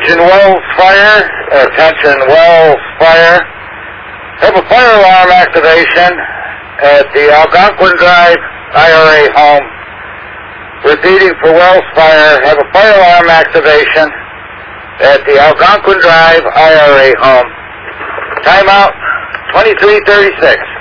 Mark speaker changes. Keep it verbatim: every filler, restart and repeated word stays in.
Speaker 1: Attention Wells Fire. Attention Wells Fire. Have a fire alarm activation at the Algonquin Drive I R A home. Repeating for Wells Fire. Have a fire alarm activation at the Algonquin Drive I R A home. Timeout twenty-three thirty-six.